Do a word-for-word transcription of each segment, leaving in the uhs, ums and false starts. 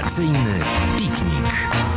Redakcyjny piknik.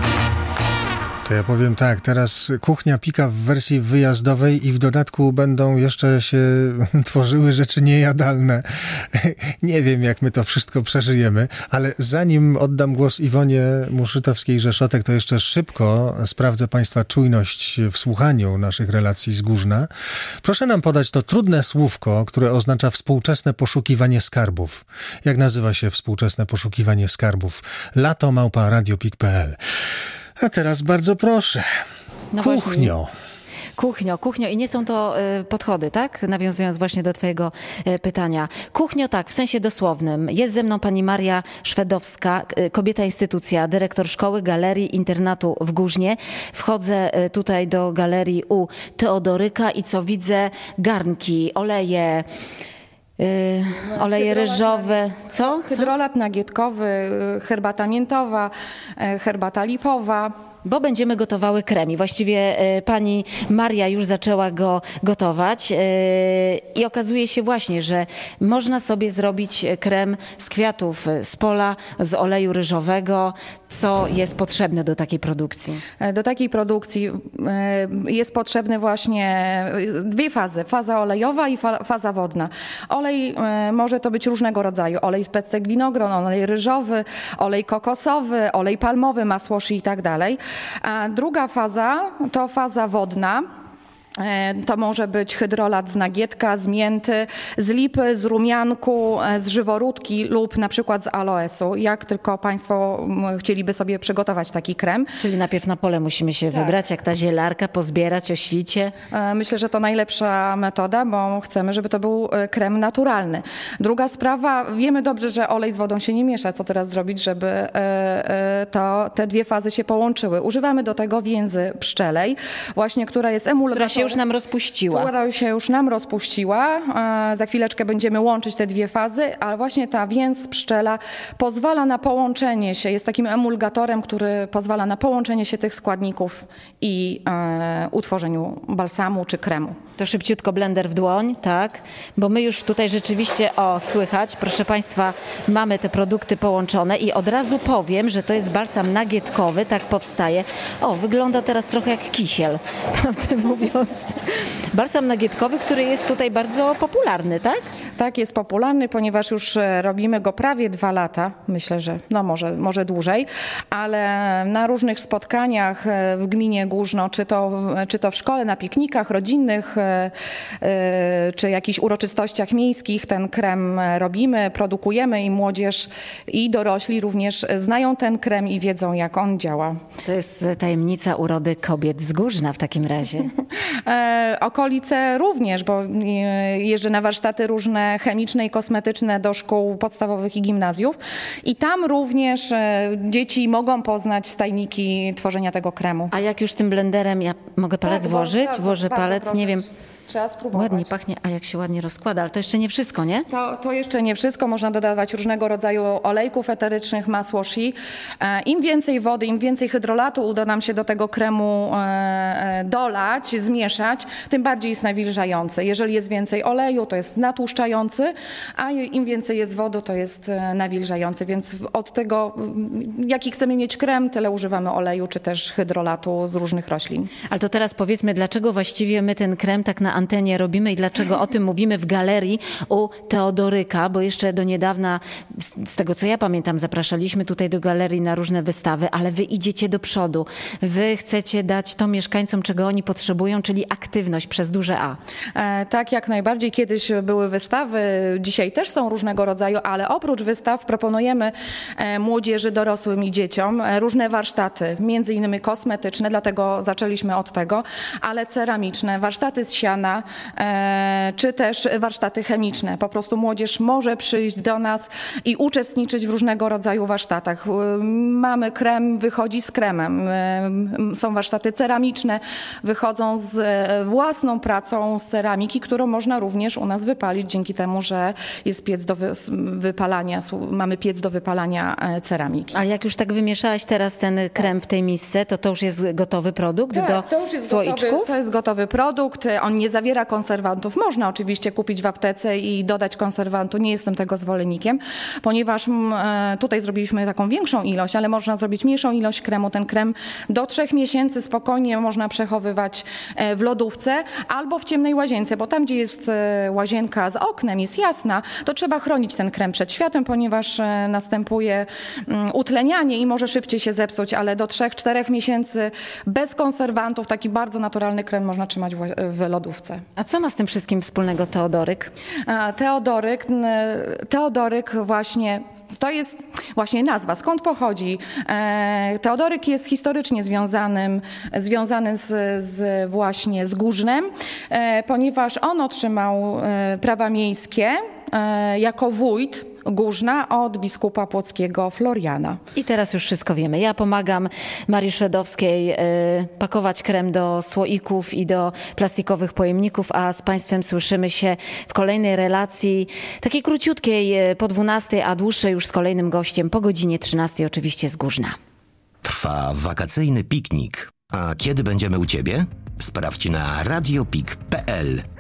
To ja powiem tak, teraz kuchnia pika w wersji wyjazdowej i w dodatku będą jeszcze się tworzyły rzeczy niejadalne. Nie wiem, jak my to wszystko przeżyjemy, ale zanim oddam głos Iwonie Muszytowskiej-Rzeszotek, to jeszcze szybko sprawdzę Państwa czujność w słuchaniu naszych relacji z Górzna. Proszę nam podać to trudne słówko, które oznacza współczesne poszukiwanie skarbów. Jak nazywa się współczesne poszukiwanie skarbów? lato małpa radiopik kropka p l. A teraz bardzo proszę. No Kuchnio. Właśnie. Kuchnio, kuchnio i nie są to y, podchody, tak? Nawiązując właśnie do twojego y, pytania. Kuchnio tak, w sensie dosłownym. Jest ze mną pani Maria Szwedowska, y, kobieta instytucja, dyrektor szkoły, galerii, internatu w Górznie. Wchodzę y, tutaj do galerii u Teodoryka i co widzę? Garnki, oleje, Yy, oleje ryżowe, co? Hydrolat nagietkowy, herbata miętowa, herbata lipowa. Bo będziemy gotowały krem i właściwie y, pani Maria już zaczęła go gotować y, i okazuje się właśnie, że można sobie zrobić krem z kwiatów z pola, z oleju ryżowego. Co jest potrzebne do takiej produkcji? Do takiej produkcji y, jest potrzebne właśnie dwie fazy. Faza olejowa i fa- faza wodna. Olej y, może to być różnego rodzaju. Olej z pecek winogron, olej ryżowy, olej kokosowy, olej palmowy, masło shi i tak dalej. A druga faza to faza wodna. To może być hydrolat z nagietka, z mięty, z lipy, z rumianku, z żyworódki lub na przykład z aloesu. Jak tylko Państwo chcieliby sobie przygotować taki krem. Czyli najpierw na pole musimy się tak. wybrać, jak ta zielarka, pozbierać o świcie. Myślę, że to najlepsza metoda, bo chcemy, żeby to był krem naturalny. Druga sprawa, wiemy dobrze, że olej z wodą się nie miesza. Co teraz zrobić, żeby to, te dwie fazy się połączyły? Używamy do tego więzy pszczelej, właśnie która jest emulgatorem. Która się już nam rozpuściła. Która się już nam rozpuściła. Za chwileczkę będziemy łączyć te dwie fazy, ale właśnie ta więź pszczela pozwala na połączenie się, jest takim emulgatorem, który pozwala na połączenie się tych składników i e, utworzeniu balsamu czy kremu. To szybciutko blender w dłoń, tak? Bo my już tutaj rzeczywiście, o słychać, proszę Państwa, mamy te produkty połączone i od razu powiem, że to jest balsam nagietkowy, tak powstaje. O, wygląda teraz trochę jak kisiel, prawdę mówiąc. Balsam nagietkowy, który jest tutaj bardzo popularny, tak? Tak, jest popularny, ponieważ już robimy go prawie dwa lata. Myślę, że no może, może dłużej, ale na różnych spotkaniach w gminie Górzno, czy to, czy to w szkole, na piknikach rodzinnych, czy jakichś uroczystościach miejskich ten krem robimy, produkujemy i młodzież i dorośli również znają ten krem i wiedzą, jak on działa. To jest tajemnica urody kobiet z Górzna w takim razie. E, okolice również, bo jeżdżę na warsztaty różne chemiczne i kosmetyczne do szkół podstawowych i gimnazjów i tam również e, dzieci mogą poznać stajniki tworzenia tego kremu. A jak już tym blenderem, ja mogę palec tak, włożyć? bardzo, Włożę bardzo palec, proszę. nie wiem. Trzeba spróbować. Ładnie pachnie, a jak się ładnie rozkłada, ale to jeszcze nie wszystko, nie? To, to jeszcze nie wszystko. Można dodawać różnego rodzaju olejków eterycznych, masło shi. E, Im więcej wody, im więcej hydrolatu uda nam się do tego kremu e, dolać, zmieszać, tym bardziej jest nawilżający. Jeżeli jest więcej oleju, to jest natłuszczający, a im więcej jest wody, to jest nawilżający. Więc od tego, jaki chcemy mieć krem, tyle używamy oleju, czy też hydrolatu z różnych roślin. Ale to teraz powiedzmy, dlaczego właściwie my ten krem tak na antenie robimy i dlaczego o tym mówimy w galerii u Teodoryka, bo jeszcze do niedawna, z tego co ja pamiętam, zapraszaliśmy tutaj do galerii na różne wystawy, ale wy idziecie do przodu. Wy chcecie dać to mieszkańcom, czego oni potrzebują, czyli aktywność przez duże A. E, tak, jak najbardziej. Kiedyś były wystawy, dzisiaj też są różnego rodzaju, ale oprócz wystaw proponujemy e, młodzieży, dorosłym i dzieciom e, różne warsztaty, między innymi kosmetyczne, dlatego zaczęliśmy od tego, ale ceramiczne, warsztaty z siana, e, czy też warsztaty chemiczne. Po prostu młodzież może przyjść do nas i uczestniczyć w różnego rodzaju warsztatach. Mamy krem, wychodzi z kremem. E, są warsztaty ceramiczne, wychodzą z własną pracą z ceramiki, którą można również u nas wypalić dzięki temu, że jest piec do wy, wypalania, mamy piec do wypalania ceramiki. Ale jak już tak wymieszałaś teraz ten krem w tej misce, to to już jest gotowy produkt tak, do to już jest słoiczków? Gotowy, to jest gotowy produkt. On nie zawiera konserwantów. Można oczywiście kupić w aptece i dodać konserwantu. Nie jestem tego zwolennikiem, ponieważ e, tutaj zrobiliśmy taką większą ilość, ale można zrobić mniejszą ilość kremu. Ten krem do trzech miesięcy spokojnie można przechowywać w lodówce albo w ciemnej łazience, bo tam, gdzie jest łazienka z oknem, jest jasna, to trzeba chronić ten krem przed światłem, ponieważ następuje utlenianie i może szybciej się zepsuć, ale do trzech czterech miesięcy bez konserwantów taki bardzo naturalny krem można trzymać w, w lodówce. A co ma z tym wszystkim wspólnego teodoryk? Teodoryk, teodoryk właśnie, to jest właśnie nazwa, skąd pochodzi. Teodoryk jest historycznie związanym, związany z, z właśnie z Górznem, ponieważ on otrzymał prawa miejskie jako wójt Górzna od biskupa płockiego Floriana. I teraz już wszystko wiemy. Ja pomagam Marii Szwedowskiej y, pakować krem do słoików i do plastikowych pojemników, a z Państwem słyszymy się w kolejnej relacji, takiej króciutkiej y, po dwunastej, a dłuższej już z kolejnym gościem po godzinie trzynastej oczywiście z Górzna. Trwa wakacyjny piknik. A kiedy będziemy u Ciebie? Sprawdź na radiopik kropka p l.